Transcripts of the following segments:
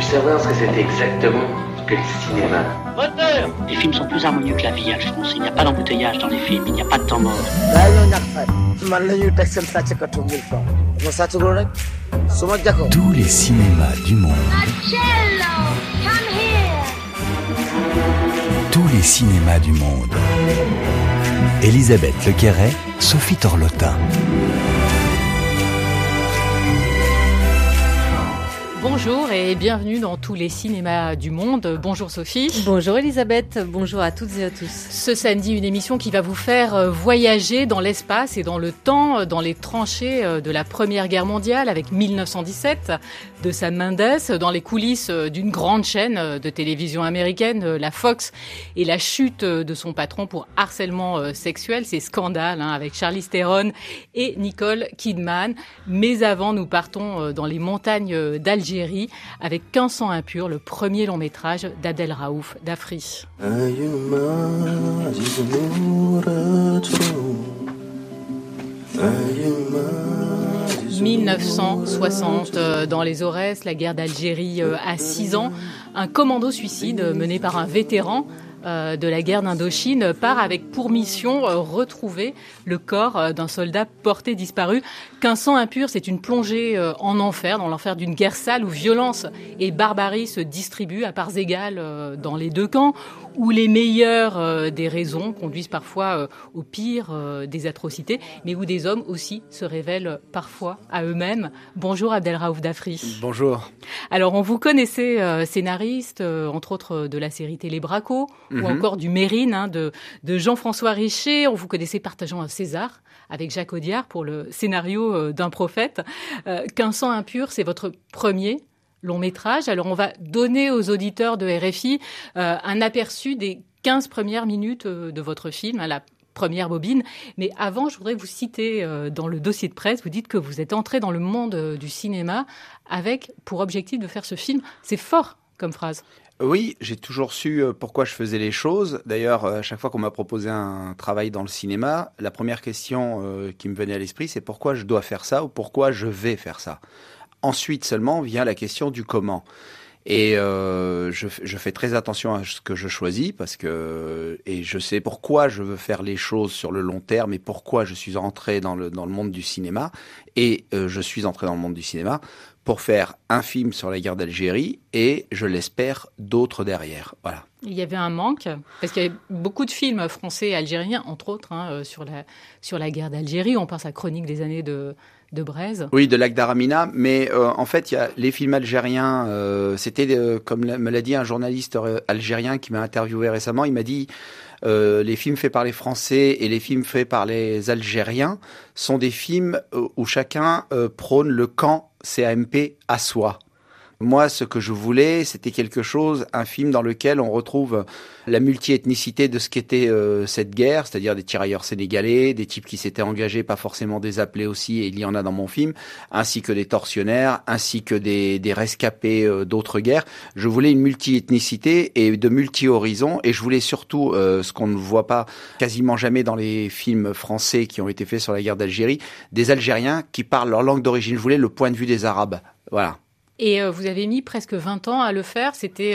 savoir ce que c'était exactement que le cinéma? Moteur! Les films sont plus harmonieux que la vie, Alphonse. Il n'y a pas d'embouteillage dans les films, il n'y a pas de temps mort. Tous les cinémas du monde. Tous les cinémas du monde. Elisabeth Lequerret, Sophie Torlotin. Bonjour et bienvenue dans tous les cinémas du monde. Bonjour Sophie. Bonjour Elisabeth, bonjour à toutes et à tous. Ce samedi, une émission qui va vous faire voyager dans l'espace et dans le temps, dans les tranchées de la Première Guerre mondiale avec 1917 de Sam Mendes, dans les coulisses d'une grande chaîne de télévision américaine, la Fox, et la chute de son patron pour harcèlement sexuel, c'est Scandale, avec Charlize Theron et Nicole Kidman. Mais avant, nous partons dans les montagnes d'Algérie avec 15 sang impur, le premier long métrage d'Abdel Raouf Dafri. 1960, dans les Aurès, la guerre d'Algérie a 6 ans. Un commando suicide mené par un vétéran de la guerre d'Indochine part avec pour mission retrouver le corps d'un soldat porté disparu. 15 sang impur, c'est une plongée en enfer, dans l'enfer d'une guerre sale où violence et barbarie se distribuent à parts égales dans les deux camps, où les meilleures des raisons conduisent parfois au pire des atrocités, mais où des hommes aussi se révèlent parfois à eux-mêmes. Bonjour Abdel Raouf Dafri. Bonjour. Alors on vous connaissait scénariste, entre autres de la série télé Braco, ou encore du Mérine de Jean-François Richer. On vous connaissait partageant un César avec Jacques Audiard pour le scénario d'un prophète. 15 sang impur, c'est votre premier long métrage. Alors on va donner aux auditeurs de RFI un aperçu des 15 premières minutes de votre film, la première bobine. Mais avant, je voudrais vous citer dans le dossier de presse, vous dites que vous êtes entré dans le monde du cinéma avec pour objectif de faire ce film. C'est fort comme phrase. Oui, j'ai toujours su pourquoi je faisais les choses. D'ailleurs, à chaque fois qu'on m'a proposé un travail dans le cinéma, la première question qui me venait à l'esprit, c'est pourquoi je dois faire ça ou pourquoi je vais faire ça. Ensuite seulement vient la question du comment. Et je fais très attention à ce que je choisis et je sais pourquoi je veux faire les choses sur le long terme et pourquoi je suis entré dans le monde du cinéma. Et je suis entré dans le monde du cinéma pour faire un film sur la guerre d'Algérie et, je l'espère, d'autres derrière. Voilà. Il y avait un manque, parce qu'il y avait beaucoup de films français et algériens, entre autres, sur la guerre d'Algérie. On pense à Chronique des années de Braise. Oui, de Lac d'Aramina, mais en fait, il y a les films algériens. C'était, comme me l'a dit un journaliste algérien qui m'a interviewé récemment, il m'a dit les films faits par les Français et les films faits par les Algériens sont des films où chacun prône le camp CAMP à soi. Moi, ce que je voulais, c'était quelque chose, un film dans lequel on retrouve la multi-ethnicité de ce qu'était cette guerre, c'est-à-dire des tirailleurs sénégalais, des types qui s'étaient engagés, pas forcément des appelés aussi, et il y en a dans mon film, ainsi que des tortionnaires, ainsi que des rescapés d'autres guerres. Je voulais une multi-ethnicité et de multi-horizons, et je voulais surtout, ce qu'on ne voit pas quasiment jamais dans les films français qui ont été faits sur la guerre d'Algérie, des Algériens qui parlent leur langue d'origine. Je voulais le point de vue des Arabes. Voilà. Et vous avez mis presque 20 ans à le faire. C'était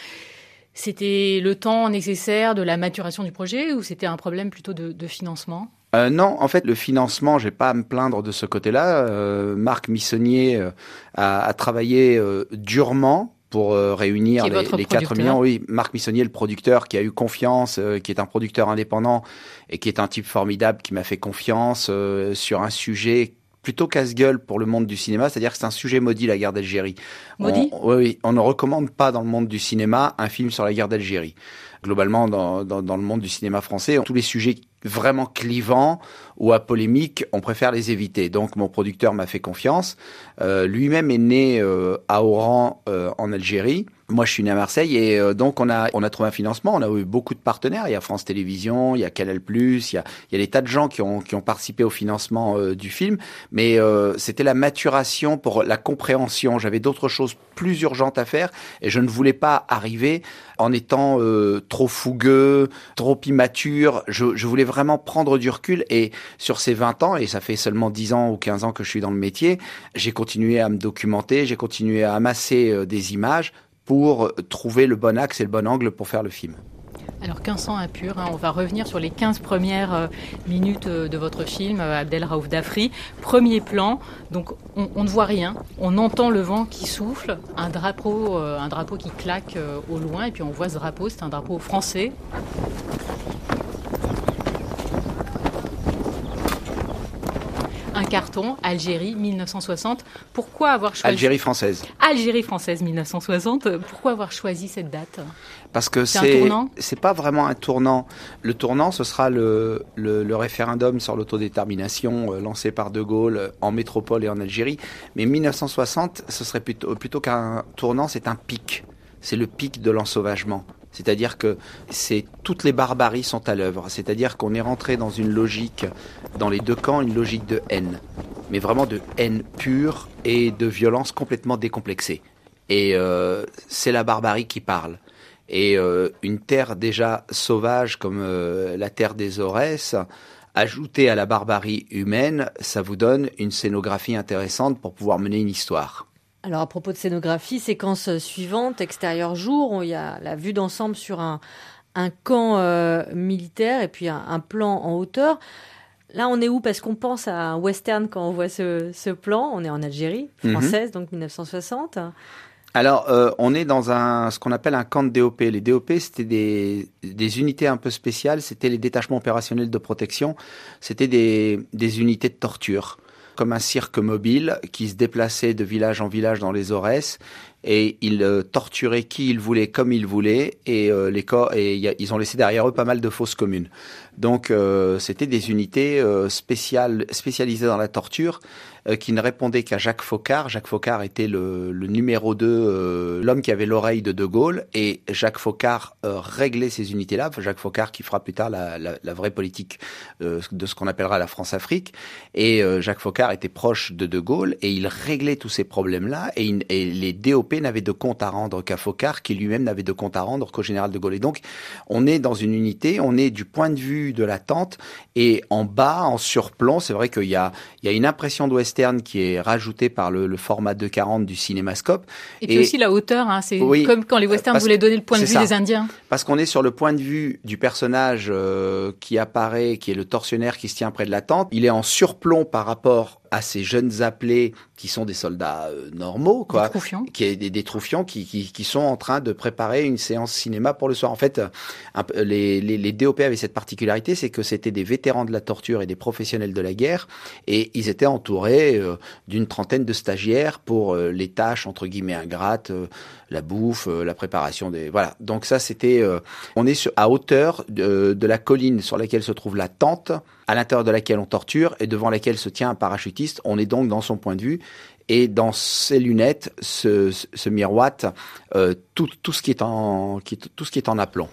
le temps nécessaire de la maturation du projet ou c'était un problème plutôt de financement ? Non, en fait, le financement, j'ai pas à me plaindre de ce côté-là. Marc Missonnier a travaillé durement pour réunir les 4 millions. Oui, Marc Missonnier, le producteur, qui a eu confiance, qui est un producteur indépendant et qui est un type formidable, qui m'a fait confiance sur un sujet plutôt casse-gueule pour le monde du cinéma, c'est-à-dire que c'est un sujet maudit, la guerre d'Algérie. Maudit ? Oui, on ne recommande pas dans le monde du cinéma un film sur la guerre d'Algérie. Globalement, dans le monde du cinéma français, tous les sujets vraiment clivants ou à polémique, on préfère les éviter. Donc mon producteur m'a fait confiance. Lui-même est né à Oran, en Algérie. Moi, je suis né à Marseille et donc on a trouvé un financement. On a eu beaucoup de partenaires. Il y a France Télévisions, il y a Canal+, il y a des tas de gens qui ont participé au financement du film. Mais c'était la maturation pour la compréhension. J'avais d'autres choses plus urgentes à faire et je ne voulais pas arriver en étant trop fougueux, trop immature. Je voulais vraiment prendre du recul et sur ces 20 ans, et ça fait seulement 10 ans ou 15 ans que je suis dans le métier, j'ai continué à me documenter, j'ai continué à amasser des images pour trouver le bon axe et le bon angle pour faire le film. Alors 15 ans impur, on va revenir sur les 15 premières minutes de votre film, Abdelraouf Dafri. Premier plan, donc on ne voit rien, on entend le vent qui souffle, un drapeau qui claque au loin, et puis on voit ce drapeau, c'est un drapeau français. Un carton, Algérie, 1960. Pourquoi avoir choisi... Algérie française. Algérie française, 1960. Pourquoi avoir choisi cette date ? Parce que c'est pas vraiment un tournant. Le tournant, ce sera le référendum sur l'autodétermination lancé par De Gaulle en métropole et en Algérie. Mais 1960, ce serait plutôt qu'un tournant, c'est un pic. C'est le pic de l'ensauvagement. C'est-à-dire que toutes les barbaries sont à l'œuvre. C'est-à-dire qu'on est rentré dans une logique, dans les deux camps, une logique de haine. Mais vraiment de haine pure et de violence complètement décomplexée. Et c'est la barbarie qui parle. Et une terre déjà sauvage comme la terre des Aurès, ajoutée à la barbarie humaine, ça vous donne une scénographie intéressante pour pouvoir mener une histoire. Alors à propos de scénographie, séquence suivante, extérieur jour, il y a la vue d'ensemble sur un camp militaire et puis un plan en hauteur. Là, on est où ? Parce qu'on pense à un western quand on voit ce plan. On est en Algérie française, donc 1960. Alors, on est dans ce qu'on appelle un camp de DOP. Les DOP, c'était des unités un peu spéciales. C'était les détachements opérationnels de protection. C'était des unités de torture, comme un cirque mobile qui se déplaçait de village en village dans les Aurès. Et ils torturaient qui ils voulaient, comme ils voulaient, et ils ont laissé derrière eux pas mal de fosses communes. Donc c'était des unités spécialisées dans la torture qui ne répondaient qu'à Jacques Foccart. Jacques Foccart était le numéro 2, l'homme qui avait l'oreille de De Gaulle, et Jacques Foccart réglait ces unités-là. Jacques Foccart qui fera plus tard la vraie politique de ce qu'on appellera la France-Afrique. Et Jacques Foccart était proche de Gaulle et il réglait tous ces problèmes-là. Et les DOP n'avaient de compte à rendre qu'à Foccart, qui lui-même n'avait de compte à rendre qu'au général de Gaulle. Et donc, on est dans une unité, on est du point de vue de la tente, et en bas, en surplomb, c'est vrai qu'il y a une impression de western qui est rajoutée par le format 2,40 du cinémascope. Et puis aussi la hauteur, c'est comme quand les westerns voulaient donner le point de vue des Indiens. Parce qu'on est sur le point de vue du personnage qui apparaît, qui est le tortionnaire qui se tient près de la tente. Il est en surplomb par rapport à ces jeunes appelés qui sont des soldats normaux, quoi, des troufions qui sont en train de préparer une séance cinéma pour le soir. En fait, les DOP avaient cette particularité, c'est que c'était des vétérans de la torture et des professionnels de la guerre, et ils étaient entourés d'une trentaine de stagiaires pour les tâches entre guillemets ingrates, la bouffe, la préparation des... Voilà, donc ça c'était... on est à hauteur de la colline sur laquelle se trouve la tente, à l'intérieur de laquelle on torture et devant laquelle se tient un parachutiste. On est donc dans son point de vue, et dans ses lunettes se miroite tout ce qui est en aplomb.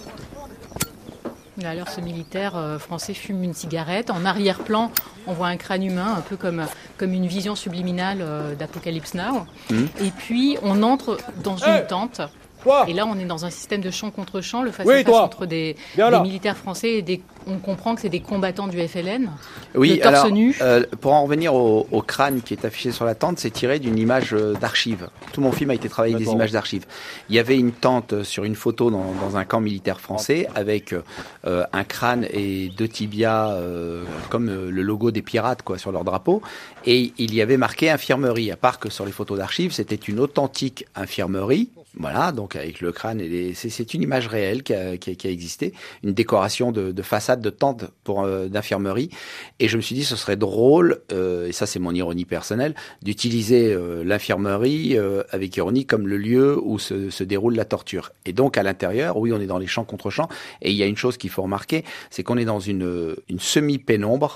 Alors ce militaire français fume une cigarette. En arrière-plan, on voit un crâne humain, un peu comme une vision subliminale d'Apocalypse Now. Et puis on entre dans une tente. Et là, on est dans un système de champ contre champ, le face-à-face entre des militaires français et on comprend que c'est des combattants du FLN. Oui, torse alors, nu. Pour en revenir au crâne qui est affiché sur la tente, c'est tiré d'une image d'archives. Tout mon film a été travaillé avec des images d'archives. Il y avait une tente sur une photo dans un camp militaire français avec un crâne et 2 tibias comme le logo des pirates sur leur drapeau. Et il y avait marqué infirmerie, à part que sur les photos d'archives, c'était une authentique infirmerie. Voilà, donc avec le crâne c'est une image réelle qui a existé, une décoration de façade de tente d'infirmerie. Et je me suis dit, ce serait drôle, et ça c'est mon ironie personnelle, d'utiliser l'infirmerie avec ironie comme le lieu où se déroule la torture. Et donc à l'intérieur, oui, on est dans les champs contre champs. Et il y a une chose qu'il faut remarquer, c'est qu'on est dans une semi-pénombre.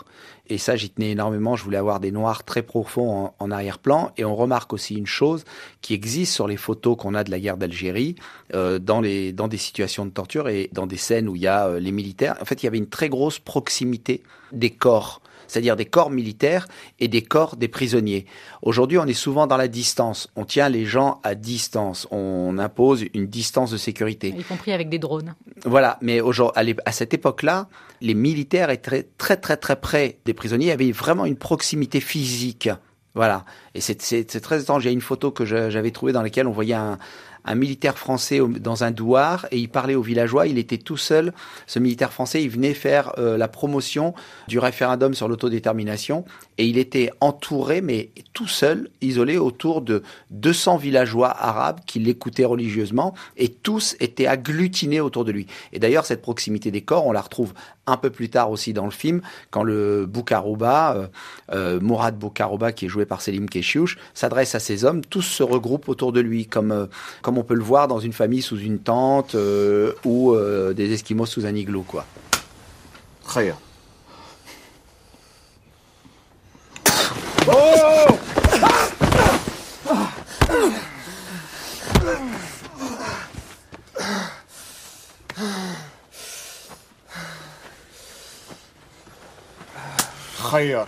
Et ça, j'y tenais énormément. Je voulais avoir des noirs très profonds en arrière-plan. Et on remarque aussi une chose qui existe sur les photos qu'on a de la guerre d'Algérie, dans des situations de torture et dans des scènes où il y a les militaires. En fait, il y avait une très grosse proximité des corps, c'est-à-dire des corps militaires et des corps des prisonniers. Aujourd'hui, on est souvent dans la distance. On tient les gens à distance. On impose une distance de sécurité. Y compris avec des drones. Voilà, mais à cette époque-là, les militaires étaient très très très près des prisonniers. Il y avait vraiment une proximité physique. Voilà, et c'est très étrange. Il y a une photo que j'avais trouvée dans laquelle on voyait un militaire français dans un douar et il parlait aux villageois. Il était tout seul. Ce militaire français, il venait faire la promotion du référendum sur l'autodétermination et il était entouré, mais tout seul, isolé autour de 200 villageois arabes qui l'écoutaient religieusement et tous étaient agglutinés autour de lui. Et d'ailleurs, cette proximité des corps, on la retrouve un peu plus tard aussi dans le film, quand le Boukarouba, Mourad Boukarouba, qui est joué par Selim Keshiouch, s'adresse à ces hommes, tous se regroupent autour de lui, comme on peut le voir dans une famille sous une tente ou des Esquimaux sous un igloo, quoi. Khayr. خير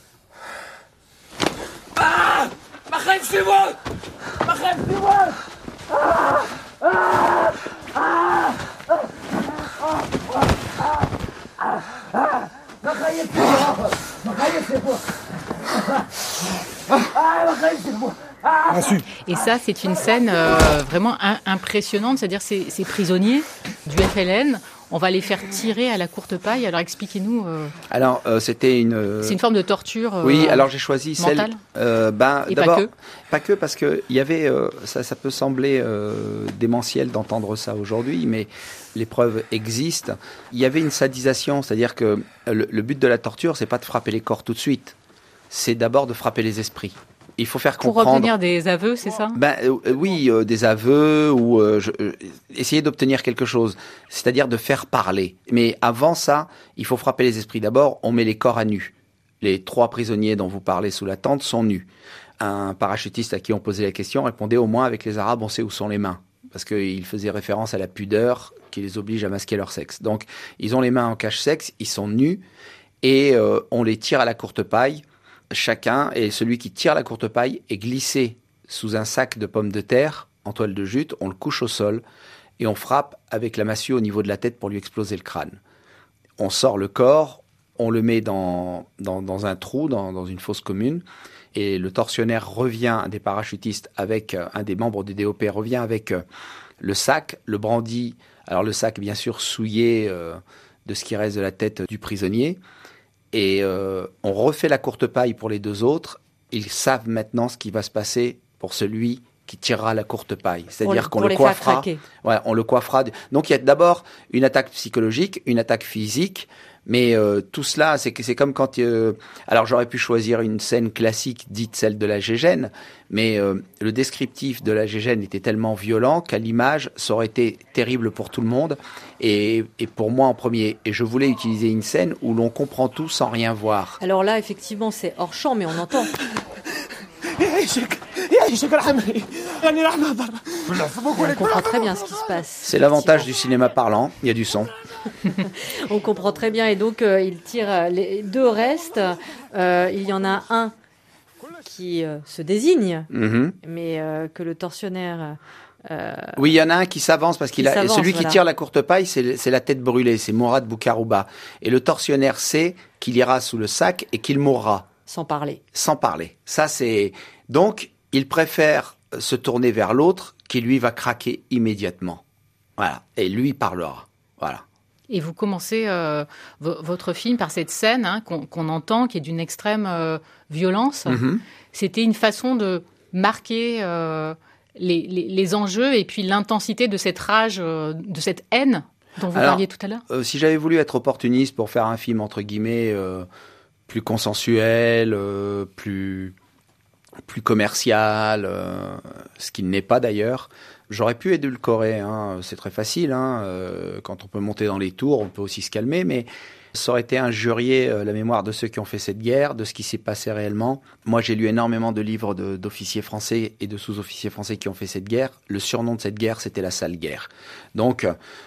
ما خايفش يموت ما خايفش يموت ما خايفش يموت ما خايفش يموت ما خايفش يموت. Et ça, c'est une scène vraiment impressionnante, c'est-à-dire ces prisonniers du FLN, on va les faire tirer à la courte paille. Alors expliquez-nous. Alors c'était c'est une forme de torture. Oui, alors j'ai choisi mentale. Celle. Et d'abord, pas que parce que il y avait ça peut sembler démentiel d'entendre ça aujourd'hui, mais les preuves existent. Il y avait une sadisation, c'est-à-dire que le but de la torture, c'est pas de frapper les corps tout de suite, c'est d'abord de frapper les esprits. Il faut faire comprendre. Pour obtenir des aveux, c'est ça ? Oui, des aveux ou essayer d'obtenir quelque chose, c'est-à-dire de faire parler. Mais avant ça, il faut frapper les esprits. D'abord, on met les corps à nu. Les 3 prisonniers dont vous parlez sous la tente sont nus. Un parachutiste à qui on posait la question répondait au moins avec les Arabes, on sait où sont les mains. Parce qu'il faisait référence à la pudeur qui les oblige à masquer leur sexe. Donc, ils ont les mains en cache-sexe, ils sont nus et on les tire à la courte paille. Chacun, et celui qui tire la courte paille est glissé sous un sac de pommes de terre en toile de jute, on le couche au sol et on frappe avec la massue au niveau de la tête pour lui exploser le crâne. On sort le corps, on le met dans un trou, dans une fosse commune, et le tortionnaire revient, un des parachutistes, avec un des membres du DOP, revient avec le sac, le brandit, alors le sac bien sûr souillé de ce qui reste de la tête du prisonnier. Et on refait la courte paille pour les 2 autres. Ils savent maintenant ce qui va se passer pour celui qui tirera la courte paille. C'est-à-dire qu'on le coiffera. Ouais, on le coiffera. Donc il y a d'abord une attaque psychologique, une attaque physique. Mais tout cela, c'est comme quand... alors j'aurais pu choisir une scène classique, dite celle de la Gégène, mais le descriptif de la Gégène était tellement violent qu'à l'image, ça aurait été terrible pour tout le monde, et pour moi en premier. Et je voulais utiliser une scène où l'on comprend tout sans rien voir. Alors là, effectivement, c'est hors champ, mais on entend. On comprend très bien ce qui se passe. C'est l'avantage du cinéma parlant, il y a du son. On comprend très bien, et donc il tire les 2 restes. Il y en a un qui se désigne, mais que le tortionnaire... Oui, il y en a un qui s'avance parce qu'il a celui qui tire la courte paille, c'est la tête brûlée, c'est Mourad Boukarouba. Et le tortionnaire sait qu'il ira sous le sac et qu'il mourra. Sans parler. Sans parler. Ça, c'est... Donc, il préfère se tourner vers l'autre qui, lui, va craquer immédiatement. Voilà. Et lui parlera. Voilà. Et vous commencez votre film par cette scène qu'on entend, qui est d'une extrême violence. C'était une façon de marquer les enjeux et puis l'intensité de cette rage, de cette haine dont vous parliez tout à l'heure. Si j'avais voulu être opportuniste pour faire un film, entre guillemets... plus consensuel, plus commercial, ce qui n'est pas d'ailleurs. J'aurais pu édulcorer, c'est très facile. Quand on peut monter dans les tours, on peut aussi se calmer, mais Ça aurait été injurier la mémoire de ceux qui ont fait cette guerre, de ce qui s'est passé réellement. Moi, j'ai lu énormément de livres d'officiers français et de sous-officiers français qui ont fait cette guerre. Le surnom de cette guerre, c'était la sale guerre. Donc,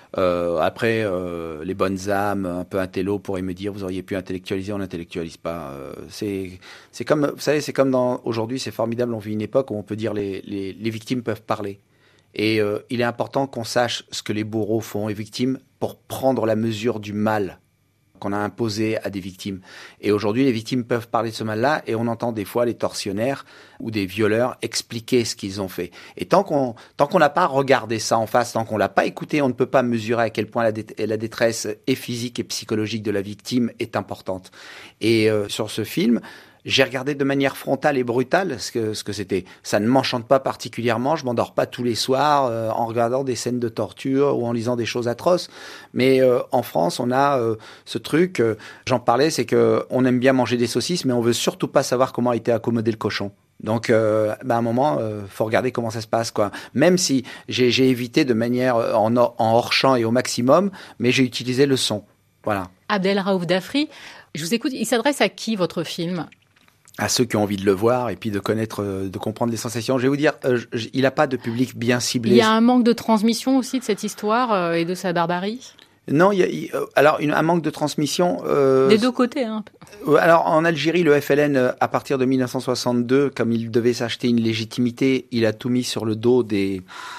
après, les bonnes âmes, un peu intello, pourraient me dire, vous auriez pu intellectualiser, on n'intellectualise pas. C'est comme, vous savez, c'est comme aujourd'hui, c'est formidable, on vit une époque où on peut dire les victimes peuvent parler. Et il est important qu'on sache ce que les bourreaux font aux victimes pour prendre la mesure du mal qu'on a imposé à des victimes. Et aujourd'hui, les victimes peuvent parler de ce mal-là et on entend des fois les tortionnaires ou des violeurs expliquer ce qu'ils ont fait. Et tant qu'on n'a pas regardé ça en face, tant qu'on l'a pas écouté, on ne peut pas mesurer à quel point la détresse et physique et psychologique de la victime est importante. Et sur ce film, j'ai regardé de manière frontale et brutale ce que c'était. Ça ne m'enchante pas particulièrement, je m'endors pas tous les soirs en regardant des scènes de torture ou en lisant des choses atroces. Mais en France, on a ce truc, j'en parlais, c'est que on aime bien manger des saucisses, mais on veut surtout pas savoir comment a été accommodé le cochon. Donc, à un moment, faut regarder comment ça se passe, quoi. Même si j'ai évité de manière en hors-champ et au maximum, mais j'ai utilisé le son. Voilà. Abdelraouf Dafri, je vous écoute. Il s'adresse à qui, votre film ? À ceux qui ont envie de le voir et puis de connaître, de comprendre les sensations. Je vais vous dire, il n'a pas de public bien ciblé. Il y a un manque de transmission aussi de cette histoire et de sa barbarie ? Non, alors un manque de transmission. Des deux côtés, hein. Alors en Algérie, le FLN, à partir de 1962, comme il devait s'acheter une légitimité, il a tout mis sur le dos de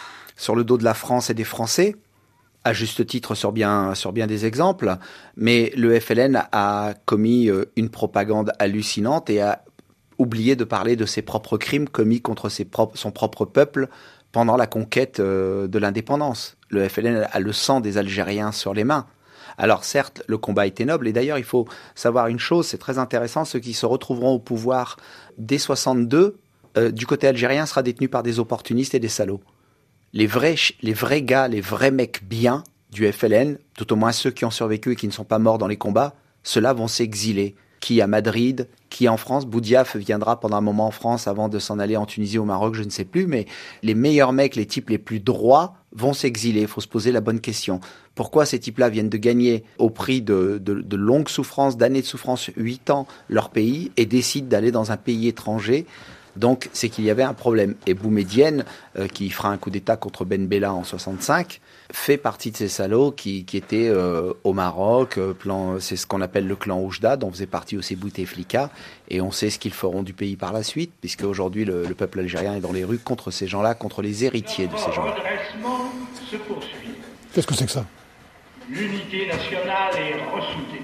la France et des Français. À juste titre sur bien des exemples, mais le FLN a commis une propagande hallucinante et a oublié de parler de ses propres crimes commis contre son propre peuple pendant la conquête de l'indépendance. Le FLN a le sang des Algériens sur les mains. Alors certes, le combat était noble, et d'ailleurs il faut savoir une chose, c'est très intéressant, ceux qui se retrouveront au pouvoir dès 62, du côté algérien, sera détenu par des opportunistes et des salauds. Les vrais gars, les vrais mecs bien du FLN, tout au moins ceux qui ont survécu et qui ne sont pas morts dans les combats, ceux-là vont s'exiler. Qui à Madrid, qui en France. Boudiaf viendra pendant un moment en France avant de s'en aller en Tunisie ou au Maroc, je ne sais plus, mais les meilleurs mecs, les types les plus droits vont s'exiler. Il faut se poser la bonne question. Pourquoi ces types-là viennent de gagner au prix de longues souffrances, d'années de souffrance, 8 ans, leur pays, et décident d'aller dans un pays étranger? Donc, c'est qu'il y avait un problème. Et Boumedienne, qui fera un coup d'État contre Ben Bella en 65, fait partie de ces salauds qui étaient au Maroc. C'est ce qu'on appelle le clan Oujda, dont faisait partie aussi Bouteflika. Et on sait ce qu'ils feront du pays par la suite, puisque aujourd'hui le peuple algérien est dans les rues contre ces gens-là, contre les héritiers de ces gens-là. Le redressement se poursuit. Qu'est-ce que c'est que ça? L'unité nationale est ressoudée.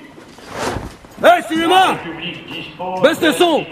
Hey, cinéma! Baisse le son!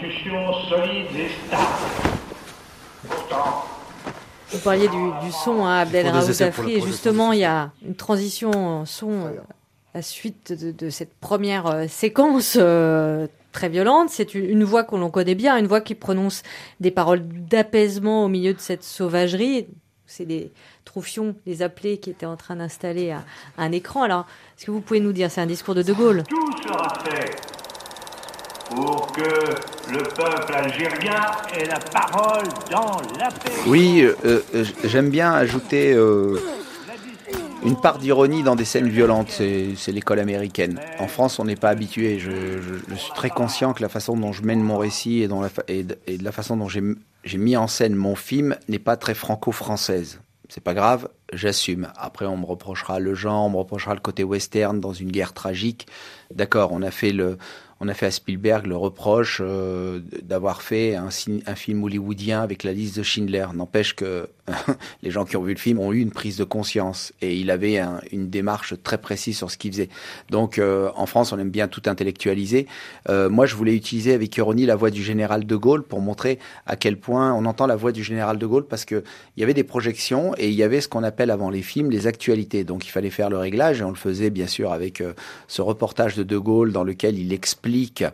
Pourtant, vous parliez du son, hein, Abdelraouf Dafri, et justement, il y a une transition en son à la suite de cette première séquence très violente. C'est une voix que l'on connaît bien, une voix qui prononce des paroles d'apaisement au milieu de cette sauvagerie. C'est des Troufion, les appelés, qui étaient en train d'installer un écran. Alors, est-ce que vous pouvez nous dire, c'est un discours de De Gaulle? Tout sera fait pour que le peuple algérien ait la parole dans la paix. Oui, j'aime bien ajouter une part d'ironie dans des scènes violentes. C'est l'école américaine. En France, on n'est pas habitué. Je suis très conscient que la façon dont je mène mon récit et de la façon dont j'ai mis en scène mon film n'est pas très franco-française. C'est pas grave, j'assume. Après, on me reprochera le genre, on me reprochera le côté western dans une guerre tragique. D'accord, on a fait à Spielberg le reproche d'avoir fait un film hollywoodien avec la liste de Schindler. N'empêche que les gens qui ont vu le film ont eu une prise de conscience et il avait une démarche très précise sur ce qu'il faisait. Donc en France, on aime bien tout intellectualiser. Moi, je voulais utiliser avec ironie la voix du général de Gaulle pour montrer à quel point on entend la voix du général de Gaulle, parce que il y avait des projections et il y avait ce qu'on appelle avant les films les actualités. Donc il fallait faire le réglage et on le faisait bien sûr avec ce reportage de Gaulle dans lequel il explique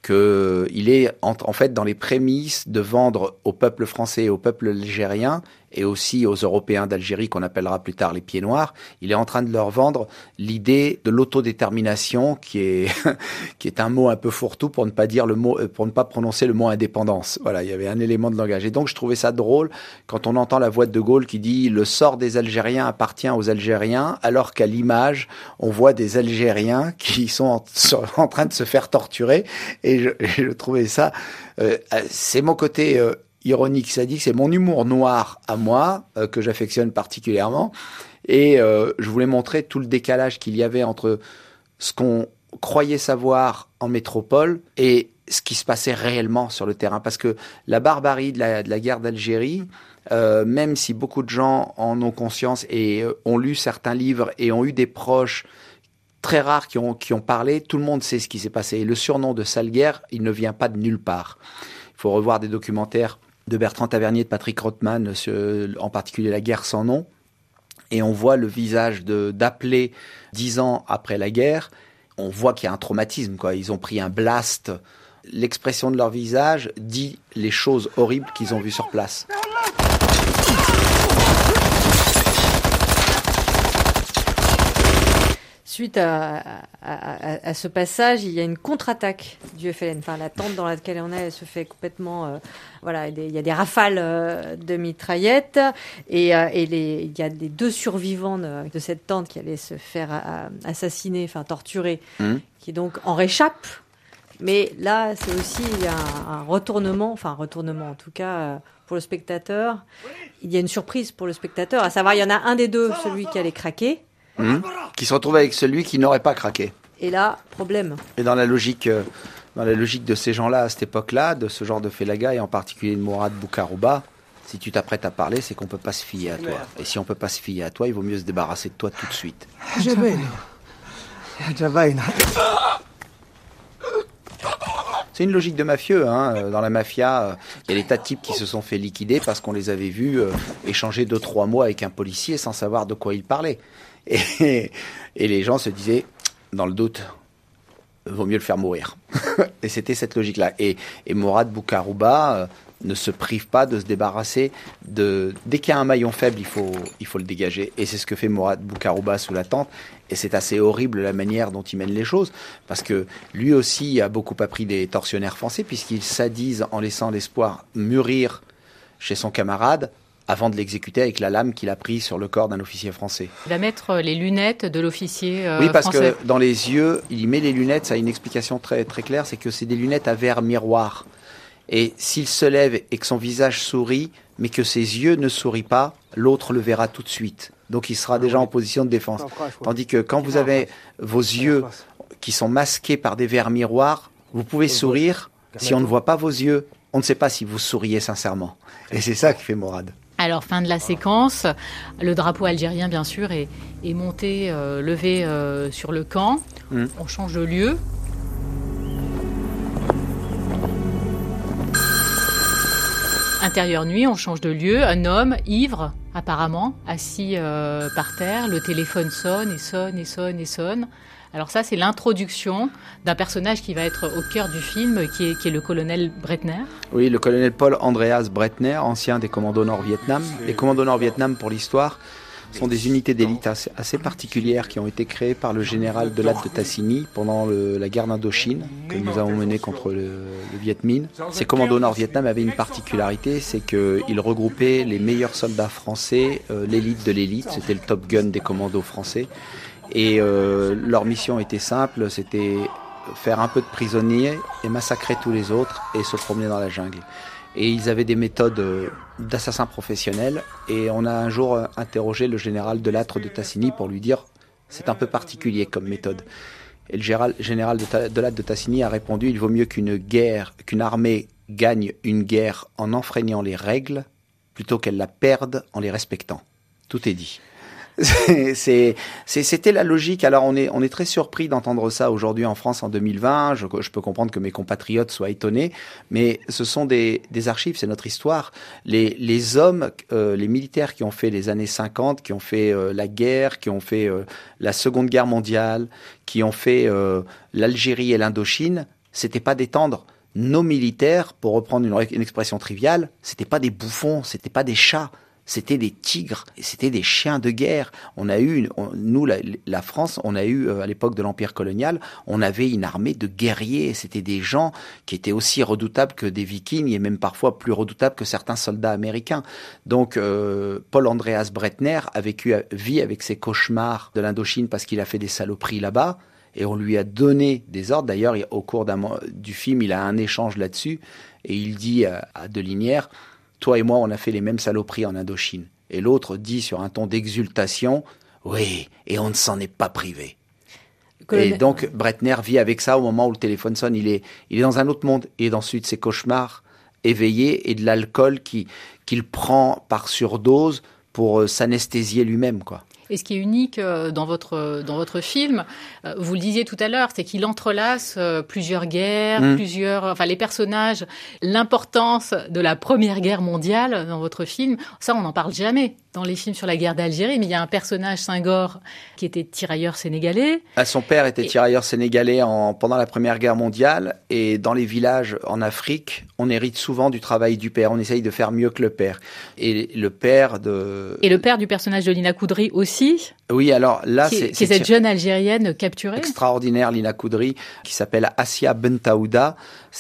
qu'il est en fait dans les prémices de vendre au peuple français et au peuple algérien et aussi aux Européens d'Algérie qu'on appellera plus tard les pieds noirs, il est en train de leur vendre l'idée de l'autodétermination qui est un mot un peu fourre-tout pour ne pas prononcer le mot indépendance. Voilà, il y avait un élément de langage. Et donc je trouvais ça drôle quand on entend la voix de Gaulle qui dit le sort des Algériens appartient aux Algériens, alors qu'à l'image on voit des Algériens qui sont en train de se faire torturer. Et je trouvais ça, c'est mon côté ironique, sadique, c'est mon humour noir à moi, que j'affectionne particulièrement. Et je voulais montrer tout le décalage qu'il y avait entre ce qu'on croyait savoir en métropole et ce qui se passait réellement sur le terrain. Parce que la barbarie de la guerre d'Algérie, même si beaucoup de gens en ont conscience et ont lu certains livres et ont eu des proches très rares qui ont parlé, tout le monde sait ce qui s'est passé. Et le surnom de sale guerre, il ne vient pas de nulle part. Il faut revoir des documentaires de Bertrand Tavernier, de Patrick Rothman, en particulier La guerre sans nom. Et on voit le visage d'Appelé 10 ans après la guerre. On voit qu'il y a un traumatisme, quoi. Ils ont pris un blast. L'expression de leur visage dit les choses horribles qu'ils ont vues sur place. Suite à ce passage, il y a une contre-attaque du FLN. Enfin, la tente dans laquelle on est, elle se fait complètement... il y a des rafales de mitraillettes et il y a les 2 survivants de cette tente qui allaient se faire assassiner, enfin torturer, qui donc en réchappent. Mais là, c'est aussi un retournement en tout cas pour le spectateur. Il y a une surprise pour le spectateur, à savoir il y en a un des deux, celui qui allait craquer, qui se retrouve avec celui qui n'aurait pas craqué. Et là, problème. Et dans la logique de ces gens-là à cette époque-là, de ce genre de félaga, et en particulier de Mourad Boukarouba, si tu t'apprêtes à parler, c'est qu'on peut pas se fier à toi. Et si on peut pas se fier à toi, il vaut mieux se débarrasser de toi tout de suite. C'est une logique de mafieux, hein. Dans la mafia, il y a des tas de types qui se sont fait liquider parce qu'on les avait vus échanger 2-3 mots avec un policier sans savoir de quoi il parlait. Et les gens se disaient, dans le doute, vaut mieux le faire mourir. Et c'était cette logique-là. Et Mourad Boukarouba ne se prive pas de se débarrasser dès qu'il y a un maillon faible, il faut le dégager. Et c'est ce que fait Mourad Boukarouba sous la tente. Et c'est assez horrible la manière dont il mène les choses, parce que lui aussi a beaucoup appris des tortionnaires français, puisqu'il s'adise en laissant l'espoir mûrir chez son camarade, avant de l'exécuter avec la lame qu'il a prise sur le corps d'un officier français. Il va mettre les lunettes de l'officier français. Oui, parce que dans les yeux, il y met les lunettes, ça a une explication très, très claire, c'est que c'est des lunettes à verre miroir. Et s'il se lève et que son visage sourit, mais que ses yeux ne sourient pas, l'autre le verra tout de suite. Donc il sera déjà en position de défense. Tandis que quand vous avez vos yeux qui sont masqués par des verres miroirs, vous pouvez sourire. Si on ne voit pas vos yeux, on ne sait pas si vous souriez sincèrement. Et c'est ça qui fait Mourad. Alors, fin de la séquence, le drapeau algérien, bien sûr, est monté, levé sur le camp. On change de lieu. Intérieur nuit, on change de lieu. Un homme, ivre, apparemment, assis par terre. Le téléphone sonne et sonne et sonne et sonne. Alors ça, c'est l'introduction d'un personnage qui va être au cœur du film, qui est le colonel Breitner. Oui, le colonel Paul Andreas Breitner, ancien des commandos Nord-Vietnam. Les commandos Nord-Vietnam, pour l'histoire, sont des unités d'élite assez particulières qui ont été créées par le général Delatte de Tassigny pendant la guerre d'Indochine que nous avons menée contre le Viet Minh. Ces commandos Nord-Vietnam avaient une particularité, c'est qu'ils regroupaient les meilleurs soldats français, l'élite de l'élite, c'était le Top Gun des commandos français. Et leur mission était simple, c'était faire un peu de prisonniers et massacrer tous les autres et se promener dans la jungle. Et ils avaient des méthodes d'assassins professionnels. Et on a un jour interrogé le général Delattre de Tassigny pour lui dire « c'est un peu particulier comme méthode ». Et le général Delattre de Tassigny a répondu « il vaut mieux qu'une armée gagne une guerre en enfreignant les règles plutôt qu'elle la perde en les respectant ». Tout est dit. C'était la logique. Alors on est très surpris d'entendre ça aujourd'hui en France en 2020. Je peux comprendre que mes compatriotes soient étonnés, mais ce sont des archives, c'est notre histoire. Les hommes, les militaires qui ont fait les années 50, qui ont fait la guerre, qui ont fait la Seconde Guerre mondiale, qui ont fait l'Algérie et l'Indochine, c'était pas d'étendre. Nos militaires, pour reprendre une expression triviale, c'était pas des bouffons, c'était pas des chats, c'était des tigres, c'était des chiens de guerre. On a eu, la France, on a eu à l'époque de l'Empire colonial, on avait une armée de guerriers. C'était des gens qui étaient aussi redoutables que des Vikings et même parfois plus redoutables que certains soldats américains. Donc, Paul Andreas Breitner vit avec ses cauchemars de l'Indochine parce qu'il a fait des saloperies là-bas. Et on lui a donné des ordres. D'ailleurs, au cours du film, il a un échange là-dessus. Et il dit à Delinière, « Toi et moi, on a fait les mêmes saloperies en Indochine. » Et l'autre dit sur un ton d'exultation, « Oui, et on ne s'en est pas privé. » Et donc, Breitner vit avec ça au moment où le téléphone sonne. Il est dans un autre monde. Il est dans celui de ses cauchemars éveillés et de l'alcool qu'il prend par surdose pour s'anesthésier lui-même, quoi. Et ce qui est unique dans votre film, vous le disiez tout à l'heure, c'est qu'il entrelace plusieurs guerres, les personnages, l'importance de la Première Guerre mondiale dans votre film. Ça, on n'en parle jamais dans les films sur la guerre d'Algérie, mais il y a un personnage, Senghor, qui était tirailleur sénégalais. Son père était tirailleur sénégalais pendant la Première Guerre mondiale, et dans les villages en Afrique, on hérite souvent du travail du père. On essaye de faire mieux que le père. Et le père du personnage de Lina Koudry aussi. Oui, alors là, c'est cette jeune Algérienne capturée. Extraordinaire, Lina Koudry, qui s'appelle Assia Bentaouda.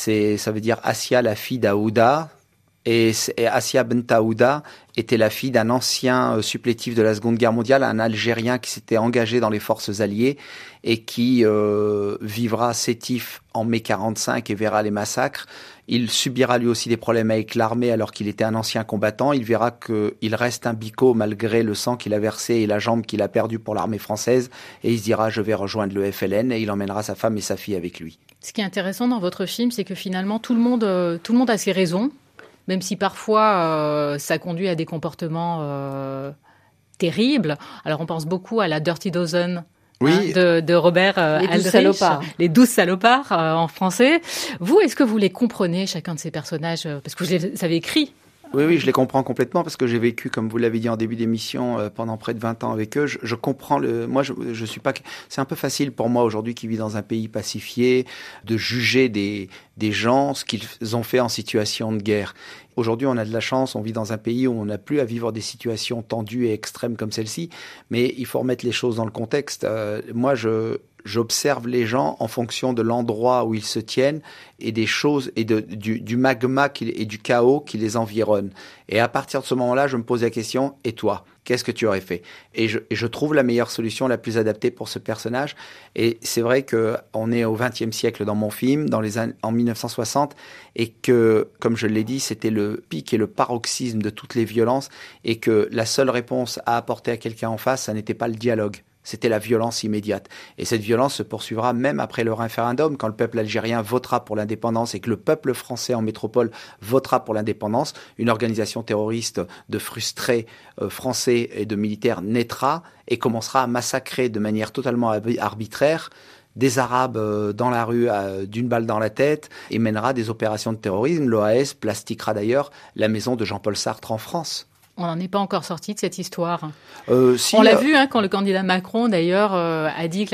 Ça veut dire Assia, la fille d'Aouda. Et Assia Bentaouda était la fille d'un ancien supplétif de la Seconde Guerre mondiale, un Algérien qui s'était engagé dans les forces alliées et qui vivra à Sétif en mai 45 et verra les massacres. Il subira lui aussi des problèmes avec l'armée alors qu'il était un ancien combattant. Il verra qu'il reste un bico malgré le sang qu'il a versé et la jambe qu'il a perdue pour l'armée française. Et il se dira « je vais rejoindre le FLN » et il emmènera sa femme et sa fille avec lui. Ce qui est intéressant dans votre film, c'est que finalement tout le monde a ses raisons, même si parfois ça conduit à des comportements terribles. Alors on pense beaucoup à la Dirty Dozen. Oui. De Robert Aldrich, les 12 salopards en français. Vous, est-ce que vous les comprenez, chacun de ces personnages, parce que vous les avez écrits? Oui, je les comprends complètement parce que j'ai vécu, comme vous l'avez dit en début d'émission, pendant près de 20 ans avec eux. Je comprends moi, je suis pas. C'est un peu facile pour moi aujourd'hui, qui vis dans un pays pacifié, de juger des gens ce qu'ils ont fait en situation de guerre. Aujourd'hui, on a de la chance, on vit dans un pays où on n'a plus à vivre des situations tendues et extrêmes comme celle-ci, mais il faut remettre les choses dans le contexte. Moi, j'observe les gens en fonction de l'endroit où ils se tiennent et des choses et du magma et du chaos qui les environne. Et à partir de ce moment-là, je me pose la question, et toi, qu'est-ce que tu aurais fait? Et je trouve la meilleure solution, la plus adaptée pour ce personnage. Et c'est vrai qu'on est au XXe siècle dans mon film, en 1960, et que, comme je l'ai dit, c'était le pic et le paroxysme de toutes les violences, et que la seule réponse à apporter à quelqu'un en face, ça n'était pas le dialogue. C'était la violence immédiate. Et cette violence se poursuivra même après le référendum, quand le peuple algérien votera pour l'indépendance et que le peuple français en métropole votera pour l'indépendance. Une organisation terroriste de frustrés français et de militaires naîtra et commencera à massacrer de manière totalement arbitraire des Arabes dans la rue d'une balle dans la tête et mènera des opérations de terrorisme. L'OAS plastiquera d'ailleurs la maison de Jean-Paul Sartre en France. On n'en est pas encore sorti de cette histoire. Si, on l'a vu quand le candidat Macron, d'ailleurs, a dit que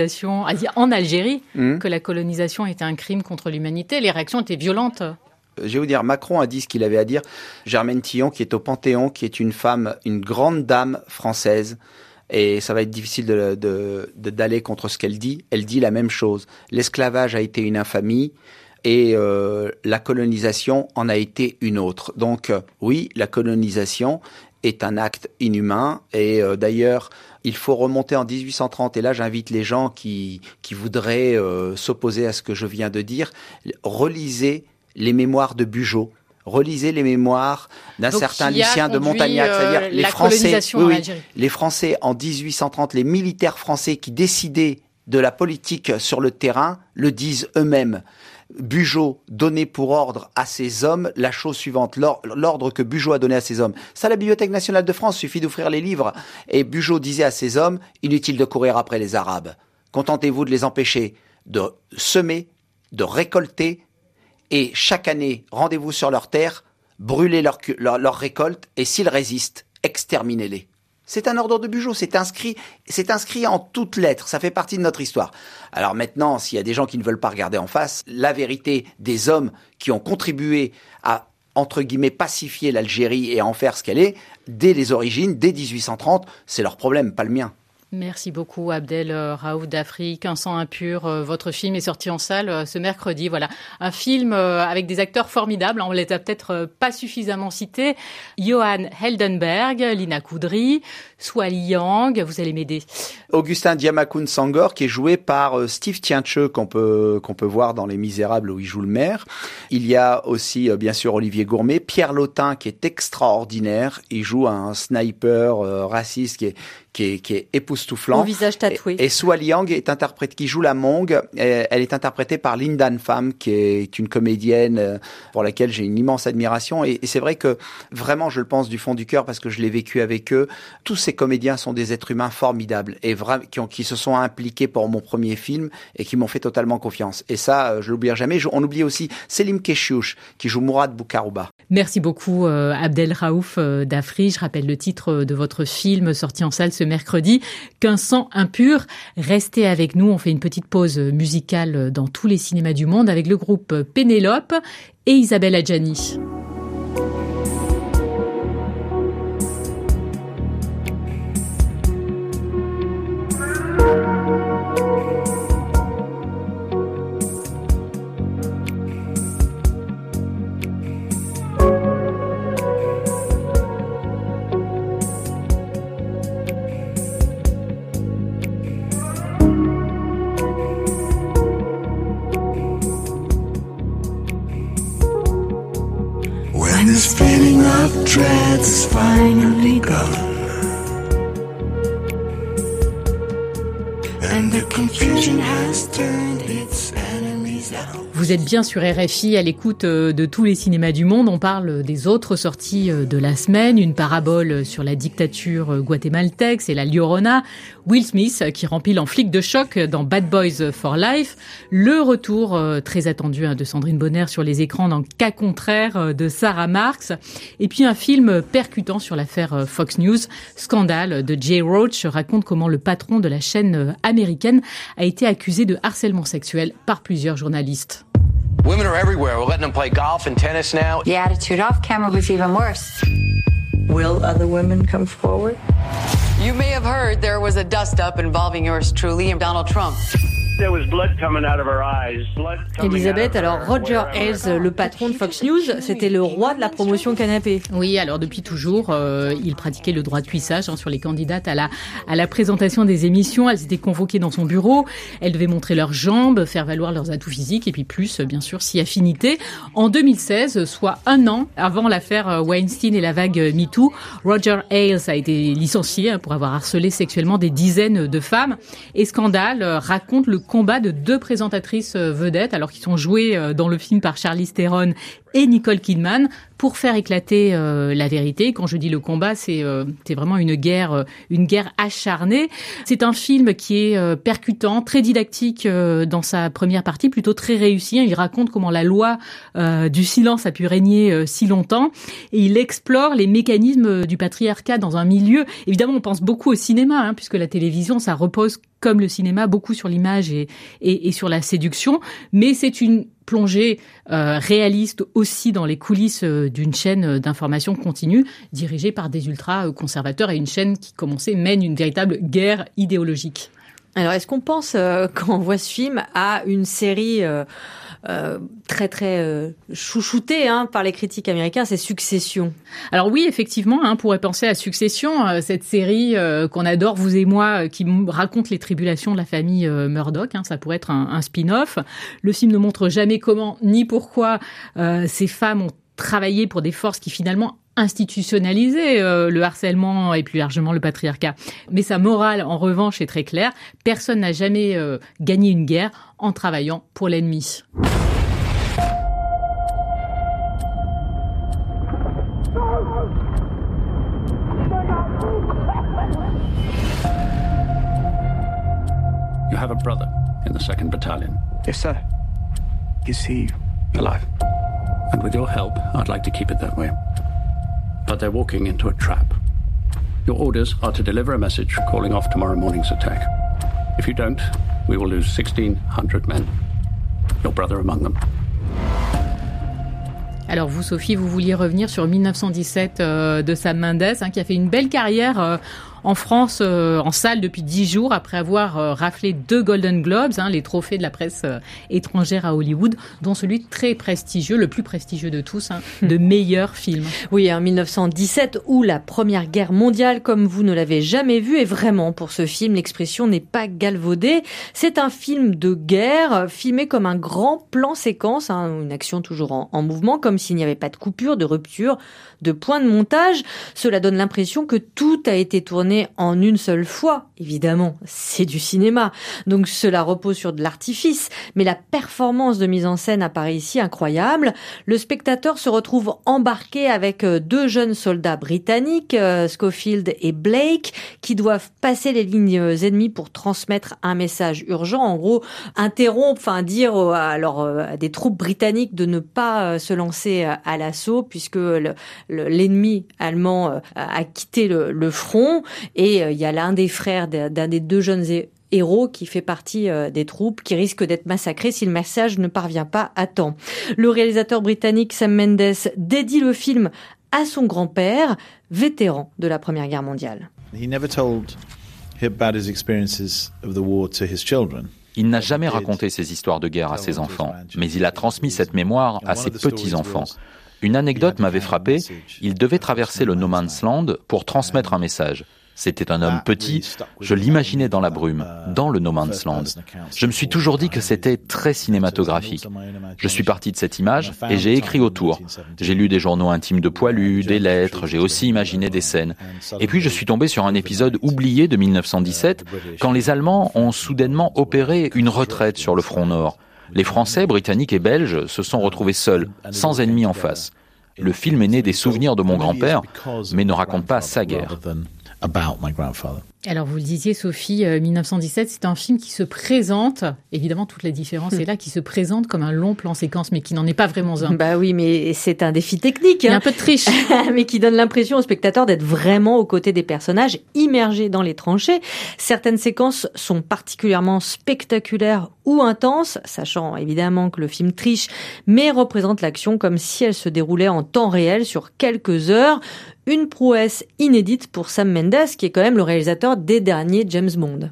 a dit en Algérie que la colonisation était un crime contre l'humanité. Les réactions étaient violentes. Je vais vous dire, Macron a dit ce qu'il avait à dire. Germaine Tillon, qui est au Panthéon, qui est une femme, une grande dame française, et ça va être difficile d'aller contre ce qu'elle dit. Elle dit la même chose. L'esclavage a été une infamie. Et la colonisation en a été une autre. Donc oui, la colonisation est un acte inhumain. Et d'ailleurs, il faut remonter en 1830. Et là, j'invite les gens qui voudraient s'opposer à ce que je viens de dire. Relisez les mémoires de Bugeaud. Relisez les mémoires d'un certain Lucien de Montagnac, c'est-à-dire les Français. Les Français en 1830, les militaires français qui décidaient de la politique sur le terrain le disent eux-mêmes. Bugeaud donnait pour ordre à ses hommes la chose suivante, l'ordre que Bugeaud a donné à ses hommes. Ça, la Bibliothèque nationale de France, suffit d'ouvrir les livres. Et Bugeaud disait à ses hommes, inutile de courir après les Arabes. Contentez-vous de les empêcher de semer, de récolter, et chaque année, rendez-vous sur leur terre, brûlez leur récolte, et s'ils résistent, exterminez-les. C'est un ordre de Bugeaud, c'est inscrit en toutes lettres, ça fait partie de notre histoire. Alors maintenant, s'il y a des gens qui ne veulent pas regarder en face, la vérité des hommes qui ont contribué à, entre guillemets, pacifier l'Algérie et à en faire ce qu'elle est, dès les origines, dès 1830, c'est leur problème, pas le mien. Merci beaucoup Abdel Raouf d'Afrique. Un sang impur, votre film est sorti en salle ce mercredi. Voilà, un film avec des acteurs formidables. On les a peut-être pas suffisamment cités. Johan Heldenberg, Lina Koudry, Swali Yang. Vous allez m'aider. Augustin Diamakhoune Sangor, qui est joué par Steve Tienche, qu'on peut voir dans Les Misérables où il joue le maire. Il y a aussi bien sûr Olivier Gourmet, Pierre Lotin qui est extraordinaire. Il joue un sniper raciste qui est époustouflant. Au visage tatoué. Et Swali Yang qui joue la Mong. Elle est interprétée par Lindan Pham, qui est une comédienne pour laquelle j'ai une immense admiration. Et c'est vrai que vraiment, je le pense du fond du cœur parce que je l'ai vécu avec eux. Tous ces comédiens sont des êtres humains formidables et qui se sont impliqués pour mon premier film et qui m'ont fait totalement confiance. Et ça, je l'oublierai jamais. On oublie aussi Selim Keshiouch, qui joue Mourad Boukarouba. Merci beaucoup Abdel Raouf d'Afrique. Je rappelle le titre de votre film sorti en salle ce mercredi, Qu'un sang impur. Restez avec nous, on fait une petite pause musicale dans tous les cinémas du monde avec le groupe Pénélope et Isabelle Adjani. When this feeling of dread is finally gone, and the confusion has turned its enemies out. Vous êtes bien sur RFI à l'écoute de tous les cinémas du monde. On parle des autres sorties de la semaine. Une parabole sur la dictature guatémaltèque, c'est La Llorona. Will Smith qui rempile en flic de choc dans Bad Boys for Life. Le retour très attendu de Sandrine Bonner sur les écrans dans Cas contraire de Sarah Marks. Et puis un film percutant sur l'affaire Fox News. Scandale de Jay Roach raconte comment le patron de la chaîne américaine a été accusé de harcèlement sexuel par plusieurs journalistes. Women are everywhere. We're letting them play golf and tennis now. The attitude off camera was even worse. Will other women come forward? You may have heard there was a dust-up involving yours truly and Donald Trump. There was blood coming out of her eyes. Elisabeth, alors Roger Ailes, le patron de Fox News, c'était le roi de la promotion canapé. Oui, alors depuis toujours, il pratiquait le droit de cuissage sur les candidates à la présentation des émissions. Elles étaient convoquées dans son bureau. Elles devaient montrer leurs jambes, faire valoir leurs atouts physiques et puis plus, bien sûr, si affinité. En 2016, soit un an avant l'affaire Weinstein et la vague MeToo, Roger Ailes a été licencié pour avoir harcelé sexuellement des dizaines de femmes. Et Scandale raconte le combat de deux présentatrices vedettes, alors qu'ils sont jouées dans le film par Charlize Theron et Nicole Kidman, pour faire éclater la vérité. Quand je dis le combat, c'est vraiment une guerre acharnée. C'est un film qui est percutant, très didactique dans sa première partie, plutôt très réussi. Il raconte comment la loi du silence a pu régner si longtemps, et il explore les mécanismes du patriarcat dans un milieu. Évidemment, on pense beaucoup au cinéma, puisque la télévision, ça repose comme le cinéma, beaucoup sur l'image et sur la séduction, mais c'est une plongée réaliste aussi dans les coulisses d'une chaîne d'information continue dirigée par des ultra-conservateurs et une chaîne qui mène une véritable guerre idéologique. Alors, est-ce qu'on pense, quand on voit ce film, à une série très très chouchoutée par les critiques américains, c'est Succession? Alors oui, effectivement, on pourrait penser à Succession, cette série qu'on adore, vous et moi, qui raconte les tribulations de la famille Murdoch. Ça pourrait être un spin-off. Le film ne montre jamais comment ni pourquoi ces femmes ont travaillé pour des forces qui finalement institutionnaliser le harcèlement et plus largement le patriarcat. Mais sa morale, en revanche, est très claire. Personne n'a jamais gagné une guerre en travaillant pour l'ennemi. You have a brother in the 2nd Battalion. Yes, sir. Is he alive? And with your help, I'd like to keep it that way. But they're walking into a trap. Your orders are to deliver a message calling off tomorrow morning's attack. If you don't, we will lose 1,600 men. Your brother among them. Alors vous, Sophie, vous vouliez revenir sur 1917 de Sam Mendes, qui a fait une belle carrière en France, en salle depuis 10 jours, après avoir raflé 2 Golden Globes, les trophées de la presse étrangère à Hollywood, dont celui très prestigieux, le plus prestigieux de tous, de meilleur film. Oui, en 1917, où la Première Guerre mondiale, comme vous ne l'avez jamais vu, et vraiment, pour ce film, l'expression n'est pas galvaudée. C'est un film de guerre, filmé comme un grand plan séquence, une action toujours en mouvement, comme s'il n'y avait pas de coupure, de rupture, de point de montage. Cela donne l'impression que tout a été tourné en une seule fois. Évidemment, c'est du cinéma, donc cela repose sur de l'artifice, mais la performance de mise en scène apparaît ici incroyable. Le spectateur se retrouve embarqué avec 2 jeunes soldats britanniques, Schofield et Blake, qui doivent passer les lignes ennemies pour transmettre un message urgent, en gros interrompre, dire à des troupes britanniques de ne pas se lancer à l'assaut, puisque l'ennemi allemand a quitté le front. Et il y a l'un des frères d'un des 2 jeunes héros qui fait partie des troupes qui risquent d'être massacrés si le message ne parvient pas à temps. Le réalisateur britannique Sam Mendes dédie le film à son grand-père, vétéran de la Première Guerre mondiale. He never told about his experiences of the war to his children. Il n'a jamais raconté ses histoires de guerre à ses enfants, mais il a transmis cette mémoire à ses petits-enfants. Une anecdote m'avait frappé, il devait traverser le No Man's Land pour transmettre un message. C'était un homme petit, je l'imaginais dans la brume, dans le No Man's Land. Je me suis toujours dit que c'était très cinématographique. Je suis parti de cette image et j'ai écrit autour. J'ai lu des journaux intimes de poilus, des lettres, j'ai aussi imaginé des scènes. Et puis je suis tombé sur un épisode oublié de 1917, quand les Allemands ont soudainement opéré une retraite sur le front nord. Les Français, Britanniques et Belges se sont retrouvés seuls, sans ennemis en face. Le film est né des souvenirs de mon grand-père, mais ne raconte pas sa guerre. Alors vous le disiez, Sophie, 1917, c'est un film qui se présente, évidemment toute la différence est là, qui se présente comme un long plan séquence, mais qui n'en est pas vraiment un. Bah oui, mais c'est un défi technique. Il y a un peu de triche. Mais qui donne l'impression au spectateur d'être vraiment aux côtés des personnages, immergés dans les tranchées. Certaines séquences sont particulièrement spectaculaires ou intenses, sachant évidemment que le film triche, mais représente l'action comme si elle se déroulait en temps réel sur quelques heures. Une prouesse inédite pour Sam Mendes, qui est quand même le réalisateur des derniers James Bond.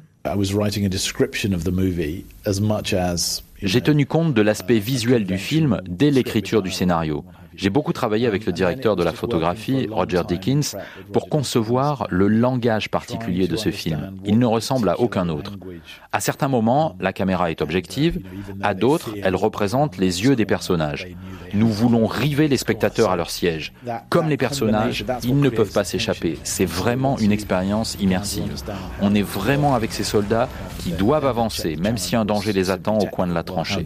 J'ai tenu compte de l'aspect visuel du film dès l'écriture du scénario. J'ai beaucoup travaillé avec le directeur de la photographie, Roger Deakins, pour concevoir le langage particulier de ce film. Il ne ressemble à aucun autre. À certains moments, la caméra est objective, à d'autres, elle représente les yeux des personnages. Nous voulons river les spectateurs à leur siège. Comme les personnages, ils ne peuvent pas s'échapper. C'est vraiment une expérience immersive. On est vraiment avec ces soldats qui doivent avancer, même si un danger les attend au coin de la tranchée.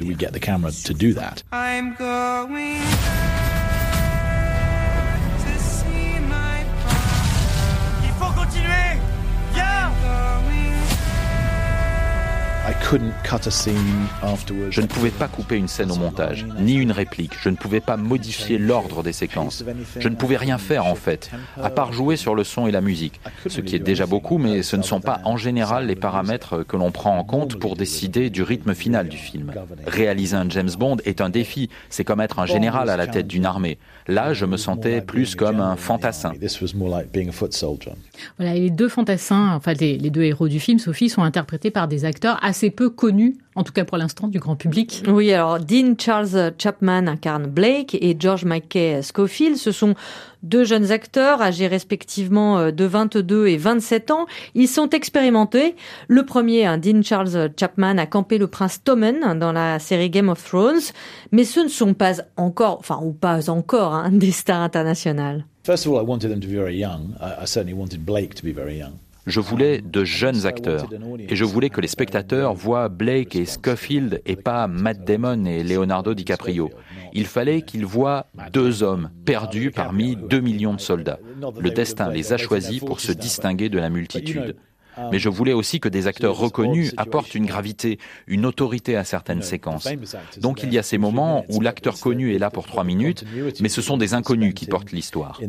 Je ne pouvais pas couper une scène au montage, ni une réplique. Je ne pouvais pas modifier l'ordre des séquences. Je ne pouvais rien faire en fait, à part jouer sur le son et la musique, ce qui est déjà beaucoup, mais ce ne sont pas en général les paramètres que l'on prend en compte pour décider du rythme final du film. Réaliser un James Bond est un défi, c'est comme être un général à la tête d'une armée. Là, je me sentais plus comme un fantassin. Voilà, et les 2 fantassins, enfin les 2 héros du film, Sophie, sont interprétés par des acteurs assez peu connus, en tout cas pour l'instant, du grand public. Oui, alors Dean Charles Chapman incarne Blake et George Mackay Schofield. Ce sont 2 jeunes acteurs âgés respectivement de 22 et 27 ans. Ils sont expérimentés. Le premier, Dean Charles Chapman, a campé le prince Tommen dans la série Game of Thrones. Mais ce ne sont pas encore, des stars internationales. First of all, I wanted them to be very young. I certainly wanted Blake to be very young. Je voulais de jeunes acteurs et je voulais que les spectateurs voient Blake et Schofield et pas Matt Damon et Leonardo DiCaprio. Il fallait qu'ils voient 2 hommes perdus parmi 2 millions de soldats. Le destin les a choisis pour se distinguer de la multitude. Mais je voulais aussi que des acteurs reconnus apportent une gravité, une autorité à certaines séquences. Donc il y a ces moments où l'acteur connu est là pour 3 minutes, mais ce sont des inconnus qui portent l'histoire.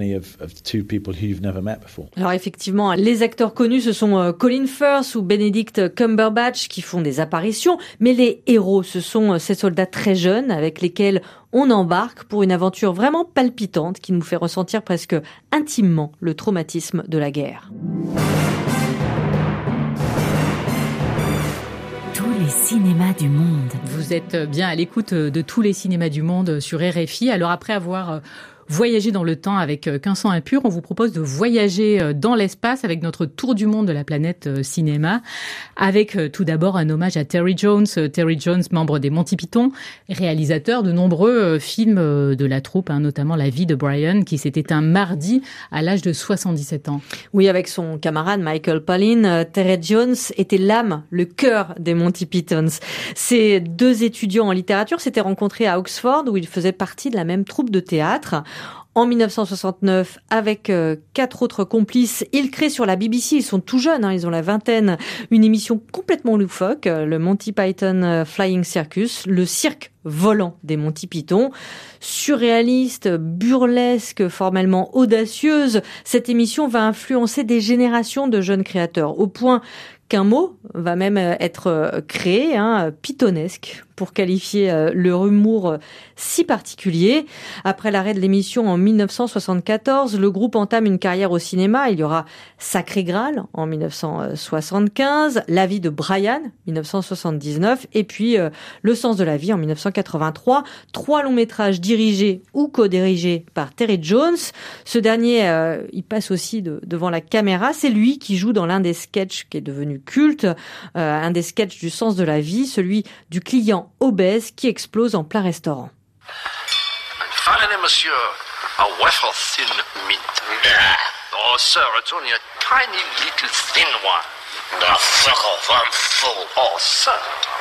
Alors effectivement, les acteurs connus, ce sont Colin Firth ou Benedict Cumberbatch qui font des apparitions, mais les héros, ce sont ces soldats très jeunes avec lesquels on embarque pour une aventure vraiment palpitante qui nous fait ressentir presque intimement le traumatisme de la guerre. Tous les cinémas du monde. Vous êtes bien à l'écoute de tous les cinémas du monde sur RFI. Alors après avoir voyager dans le temps avec Qu'un sang impur, on vous propose de voyager dans l'espace avec notre tour du monde de la planète cinéma, avec tout d'abord un hommage à Terry Jones. Terry Jones, membre des Monty Python, réalisateur de nombreux films de la troupe, notamment La vie de Brian, qui s'est éteint mardi à l'âge de 77 ans. Oui, avec son camarade Michael Palin, Terry Jones était l'âme, le cœur des Monty Pythons. Ces deux étudiants en littérature s'étaient rencontrés à Oxford, où ils faisaient partie de la même troupe de théâtre. En 1969, avec 4 autres complices, ils créent sur la BBC, ils sont tout jeunes, ils ont la vingtaine, une émission complètement loufoque, le Monty Python Flying Circus, le cirque volant des Monty Python. Surréaliste, burlesque, formellement audacieuse, cette émission va influencer des générations de jeunes créateurs, au point qu'un mot va même être créé, pythonesque, pour qualifier leur humour si particulier. Après l'arrêt de l'émission en 1974, le groupe entame une carrière au cinéma. Il y aura Sacré Graal en 1975, La vie de Brian 1979 et puis Le sens de la vie en 1983. 3 longs métrages dirigés ou co-dirigés par Terry Jones. Ce dernier, il passe aussi devant la caméra. C'est lui qui joue dans l'un des sketchs qui est devenu culte, un des sketchs du sens de la vie, celui du client obèse qui explose en plein restaurant. Finally, monsieur, a wafer thin mint. Oh, sir, it's only a tiny little thin one. The fuck off, I'm full. Oh, sir.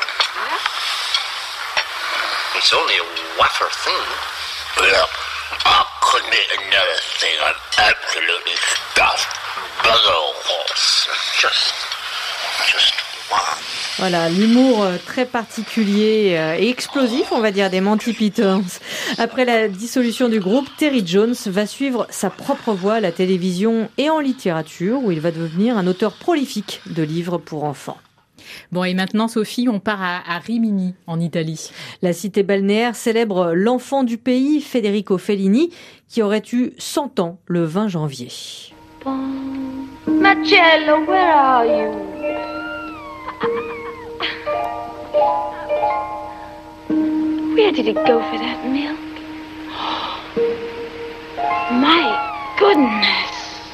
It's only a wafer thin. Look, I couldn't eat another thing. I'm absolutely stuffed. Bugger horse. Just one. Voilà, l'humour très particulier et explosif, on va dire, des Monty Pythons. Après la dissolution du groupe, Terry Jones va suivre sa propre voie à la télévision et en littérature, où il va devenir un auteur prolifique de livres pour enfants. Bon, et maintenant, Sophie, on part à Rimini, en Italie. La cité balnéaire célèbre l'enfant du pays, Federico Fellini, qui aurait eu 100 ans le 20 janvier. Marcello, where are you? Where did it go for that milk? My goodness!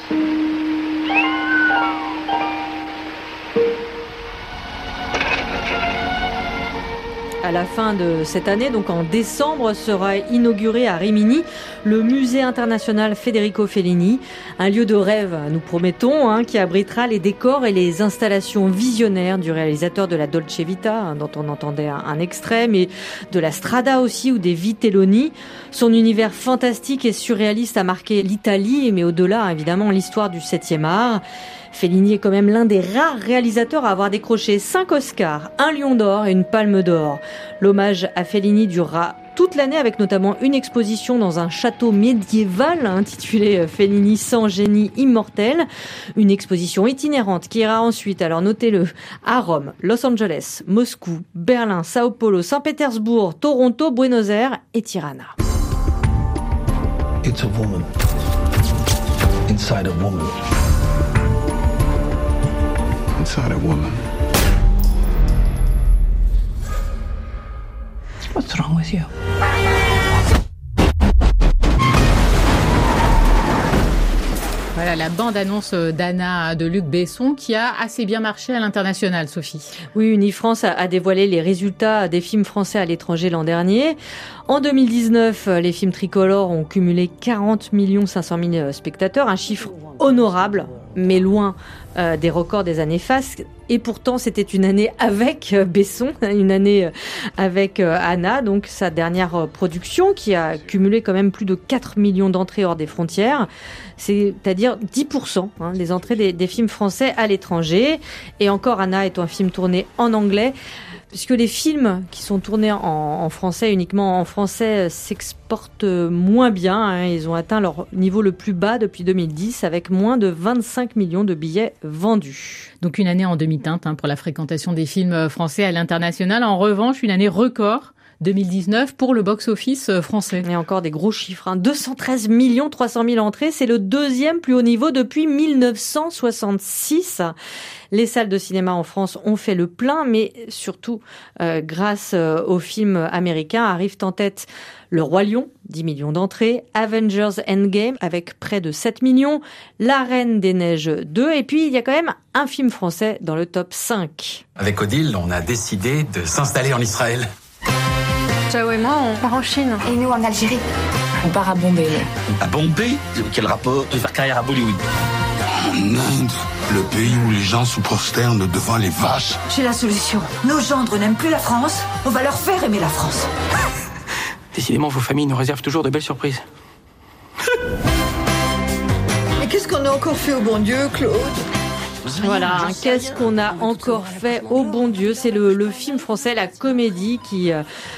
À la fin de cette année, donc en décembre, sera inauguré à Rimini le musée international Federico Fellini, un lieu de rêve, nous promettons, qui abritera les décors et les installations visionnaires du réalisateur de la Dolce Vita, dont on entendait un extrait, mais de la Strada aussi ou des Vitelloni. Son univers fantastique et surréaliste a marqué l'Italie, mais au-delà, évidemment, l'histoire du 7e art. Fellini est quand même l'un des rares réalisateurs à avoir décroché 5 Oscars, 1 Lion d'Or et une Palme d'Or. L'hommage à Fellini durera toute l'année avec notamment une exposition dans un château médiéval intitulé Fellini sans génie immortel. Une exposition itinérante qui ira ensuite, alors notez-le, à Rome, Los Angeles, Moscou, Berlin, Sao Paulo, Saint-Pétersbourg, Toronto, Buenos Aires et Tirana. It's a woman inside a woman. Inside a woman. What's wrong with you? Voilà la bande-annonce d'Anna de Luc Besson qui a assez bien marché à l'international, Sophie. Oui, Unifrance a dévoilé les résultats des films français à l'étranger l'an dernier. En 2019, les films tricolores ont cumulé 40 500 000 spectateurs, un chiffre honorable, mais loin des records des années Et pourtant, c'était une année avec Besson, une année avec Anna, donc sa dernière production, qui a cumulé quand même plus de 4 millions d'entrées hors des frontières. C'est-à-dire 10% des entrées des films français à l'étranger. Et encore, Anna est un film tourné en anglais, puisque les films qui sont tournés en français, uniquement en français, s'exportent moins bien. Ils ont atteint leur niveau le plus bas depuis 2010, avec moins de 25 millions de billets vendus. Donc une année en demi-teinte pour la fréquentation des films français à l'international. En revanche, une année record 2019 pour le box-office français. Et encore des gros chiffres, 213 300 000 entrées, c'est le deuxième plus haut niveau depuis 1966. Les salles de cinéma en France ont fait le plein, mais surtout grâce aux films américains arrivent en tête Le Roi Lion, 10 millions d'entrées, Avengers Endgame avec près de 7 millions, La Reine des Neiges 2, et puis il y a quand même un film français dans le top 5. Avec Odile, on a décidé de s'installer en Israël. Chao et moi, on part en Chine. Et nous en Algérie. On part à Bombay. À Bombay ? Quel rapport ? De faire carrière à Bollywood. En Inde, le pays où les gens se prosternent devant les vaches. J'ai la solution. Nos gendres n'aiment plus la France. On va leur faire aimer la France. Décidément, vos familles nous réservent toujours de belles surprises. Et qu'est-ce qu'on a encore fait au bon Dieu, Claude ? Voilà, qu'est-ce qu'on a encore fait au bon Dieu ? C'est le film français, la comédie qui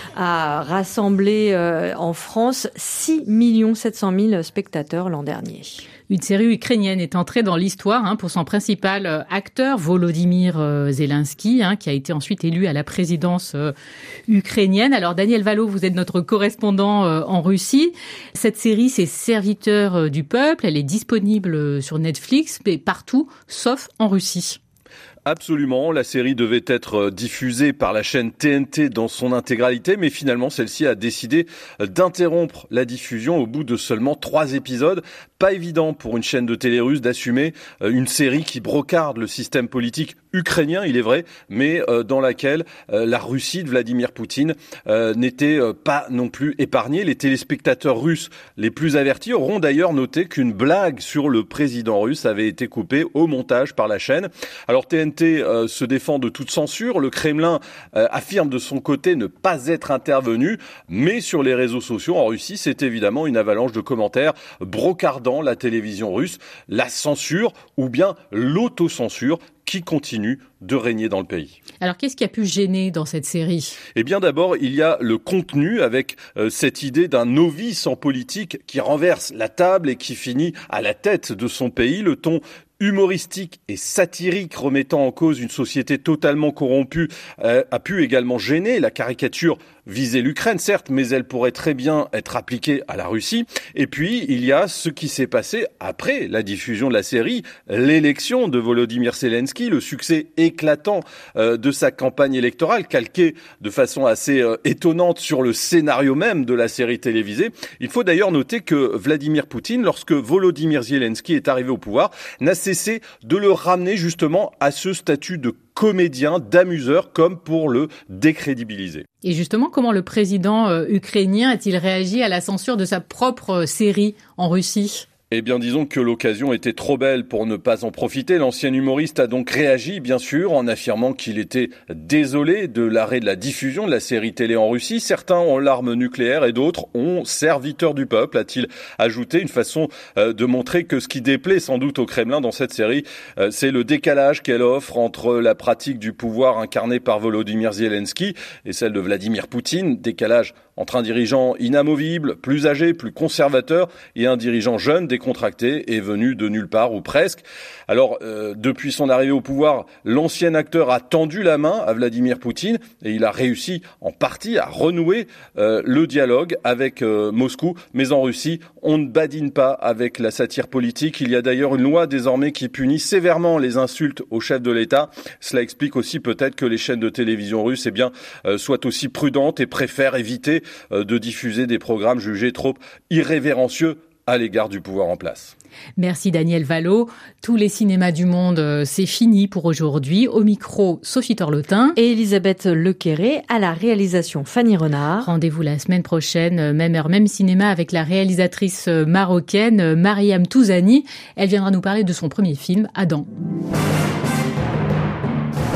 a rassemblé en France 6 700 000 spectateurs l'an dernier. Une série ukrainienne est entrée dans l'histoire pour son principal acteur, Volodymyr Zelensky, qui a été ensuite élu à la présidence ukrainienne. Alors Daniel Valo, vous êtes notre correspondant en Russie. Cette série, c'est Serviteurs du peuple. Elle est disponible sur Netflix, mais partout, sauf en Russie. Absolument, la série devait être diffusée par la chaîne TNT dans son intégralité, mais finalement celle-ci a décidé d'interrompre la diffusion au bout de seulement 3 épisodes. Pas évident pour une chaîne de télé russe d'assumer une série qui brocarde le système politique ukrainien, il est vrai, mais dans laquelle la Russie de Vladimir Poutine n'était pas non plus épargnée. Les téléspectateurs russes les plus avertis auront d'ailleurs noté qu'une blague sur le président russe avait été coupée au montage par la chaîne. Alors TNT se défend de toute censure. Le Kremlin affirme de son côté ne pas être intervenu, mais sur les réseaux sociaux en Russie, c'est évidemment une avalanche de commentaires brocardant la télévision russe, la censure ou bien l'autocensure qui continue de régner dans le pays. Alors, qu'est-ce qui a pu gêner dans cette série ? Eh bien, d'abord, il y a le contenu avec cette idée d'un novice en politique qui renverse la table et qui finit à la tête de son pays. Le ton humoristique et satirique remettant en cause une société totalement corrompue a pu également gêner. La caricature visait l'Ukraine, certes, mais elle pourrait très bien être appliquée à la Russie. Et puis, il y a ce qui s'est passé après la diffusion de la série, l'élection de Volodymyr Zelensky, le succès éclatant de sa campagne électorale, calqué de façon assez étonnante sur le scénario même de la série télévisée. Il faut d'ailleurs noter que Vladimir Poutine, lorsque Volodymyr Zelensky est arrivé au pouvoir, n'a cessé de le ramener justement à ce statut de comédien, d'amuseur, comme pour le décrédibiliser. Et justement, comment le président ukrainien a-t-il réagi à la censure de sa propre série en Russie ? Eh bien, disons que l'occasion était trop belle pour ne pas en profiter. L'ancien humoriste a donc réagi, bien sûr, en affirmant qu'il était désolé de l'arrêt de la diffusion de la série télé en Russie. Certains ont l'arme nucléaire et d'autres ont serviteur du peuple, a-t-il ajouté. Une façon de montrer que ce qui déplaît sans doute au Kremlin dans cette série, c'est le décalage qu'elle offre entre la pratique du pouvoir incarnée par Volodymyr Zelensky et celle de Vladimir Poutine. Décalage entre un dirigeant inamovible, plus âgé, plus conservateur, et un dirigeant jeune, décontracté et venu de nulle part ou presque. Alors, depuis son arrivée au pouvoir, l'ancien acteur a tendu la main à Vladimir Poutine et il a réussi en partie à renouer le dialogue avec Moscou. Mais en Russie, on ne badine pas avec la satire politique. Il y a d'ailleurs une loi désormais qui punit sévèrement les insultes au chef de l'État. Cela explique aussi peut-être que les chaînes de télévision russes soient aussi prudentes et préfèrent éviter de diffuser des programmes jugés trop irrévérencieux à l'égard du pouvoir en place. Merci Daniel Valo. Tous les cinémas du monde, c'est fini pour aujourd'hui. Au micro, Sophie Torlotin et Elisabeth Lequéré, à la réalisation Fanny Renard. Rendez-vous la semaine prochaine, même heure, même cinéma, avec la réalisatrice marocaine Mariam Touzani. Elle viendra nous parler de son premier film, Adam.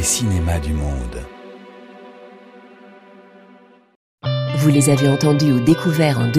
cinémas du monde. Vous les avez entendus ou découverts en